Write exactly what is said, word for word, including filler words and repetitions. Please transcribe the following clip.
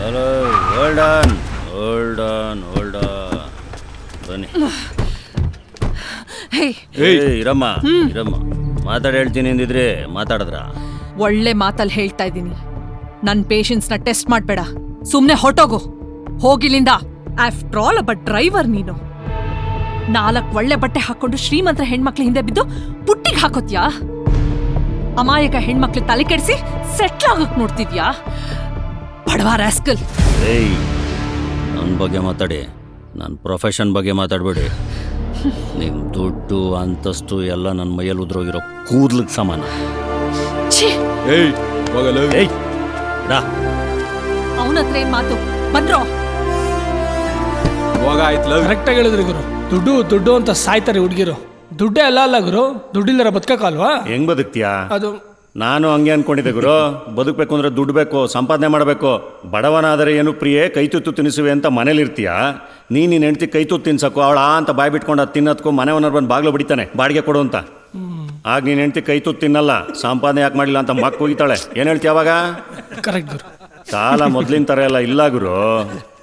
Hello hold on hold on hold on ಬನ್ನಿ. ಏ ಇರಮ್ಮ ಇರಮ್ಮ ಮಾತಾಡಿ ಹೇಳ್ತೀನಿ ಅಂದಿದ್ರೆ ಮಾತಾಡಿದ್ರ? ಒಳ್ಳೆ ಮಾತಲ್ಲಿ ಹೇಳ್ತಾ ಇದ್ದೀನಿ. ನನ್ನ ಪೇಷನ್ಸ್ನ ಟೆಸ್ಟ್ ಮಾಡಬೇಡ, ಸುಮ್ಮನೆ ಹೊಟ್ಟೋಗು ಹೋಗಿಲಿಂದ. ಆಫ್ಟರ್ ಆಲ್ ಒಬ್ಬ ಡ್ರೈವರ್ ನೀನು. ನಾಲ್ಕು ಒಳ್ಳೆ ಬಟ್ಟೆ ಹಾಕೊಂಡು ಶ್ರೀಮಂತರ ಹೆಣ್ಮಕ್ಳ ಹಿಂದೆ ಬಿದ್ದು ಪುಟ್ಟಿಗೆ ಹಾಕೋತ್ಯಾ? ಅಮಾಯಕ ಹೆಣ್ಮಕ್ಳು ತಲೆ ಕೆಡಿಸಿ ಸೆಟ್ಲ್ ಆಗಕ್ ನೋಡ್ತಿದ್ಯಾ ಬಡವ ರಾಸ್ಕಲ್. ಏಯ್ ನನ್ನ ಬಗ್ಗೆ ಮಾತಾಡಿ, ನನ್ನ ಪ್ರೊಫೆಷನ್ ಬಗ್ಗೆ ಮಾತಾಡ್ಬೇಡಿ. ನಿಮ್ಮ ದುಡ್ಡು ಅಂತಸ್ತು ಎಲ್ಲ ನನ್ನ ಮೈಯಲ್ಲಿ ಉದ್ರೋಗಿರೋ ಕೂದ್ಲಿಗೆ ಸಮಾನ. ಅವನ ಹತ್ರ ಏನ್ ಮಾತು ಬಂದ್ರೋ? ಕರೆಕ್ಟಾಗಿ ಹೇಳಿದ್ರಿ ಗುರು. ದುಡ್ಡು ದುಡ್ಡು ಅಂತ ಸಾಯ್ತಾರೆ ಹುಡುಗಿರು. ದುಡ್ಡೇ ಅಲ್ಲ ಅಲ್ಲ ಗುರು, ದುಡ್ಡಿಲ್ಲರ ಬದುಕಲ್ವಾ? ಹೆಂಗ್ ಬದುಕ್ತಿಯಾ? ಅದು ನಾನು ಹಂಗೆ ಅನ್ಕೊಂಡಿದ್ದೆ ಗುರು. ಬದುಕಬೇಕು ಅಂದ್ರೆ ದುಡ್ಡು ಬೇಕು, ಸಂಪಾದನೆ ಮಾಡಬೇಕು. ಬಡವನಾದರೆ ಏನು ಪ್ರಿಯೆ ಕೈ ತುತ್ತು ತಿನ್ನಿಸುವೆ ಅಂತ ಮನೇಲಿರ್ತೀಯ. ನೀನು ನಿನ್ನ ಹೆಂಡ್ತಿ ಕೈ ತುತ್ತು ತಿನ್ಸಕ್ಕೋ ಅವಳ ಅಂತ ಬಾಯ್ ಬಿಟ್ಕೊಂಡು ಅದು ತಿನ್ನೋದಕ್ಕೂ ಮನೆ ಓನರ್ ಬಂದು ಬಾಗ್ಲು ಬಿಡಿತಾನೆ ಬಾಡಿಗೆ ಕೊಡು ಅಂತ. ಆಗ ನೀನು ಹೆಂಡ್ತಿ ಕೈ ತುತ್ತು ತಿನ್ನಲ್ಲ, ಸಂಪಾದನೆ ಯಾಕೆ ಮಾಡಿಲ್ಲ ಅಂತ ಮಕ್ಕ ಹೋಗಿತಾಳೆ. ಏನು ಹೇಳ್ತೀಯ ಅವಾಗ? ಕರೆಕ್ಟ್ ಗುರು. ಕಾಲ ಮೊದ್ಲಿನ ಥರ ಎಲ್ಲ ಇಲ್ಲ ಗುರು.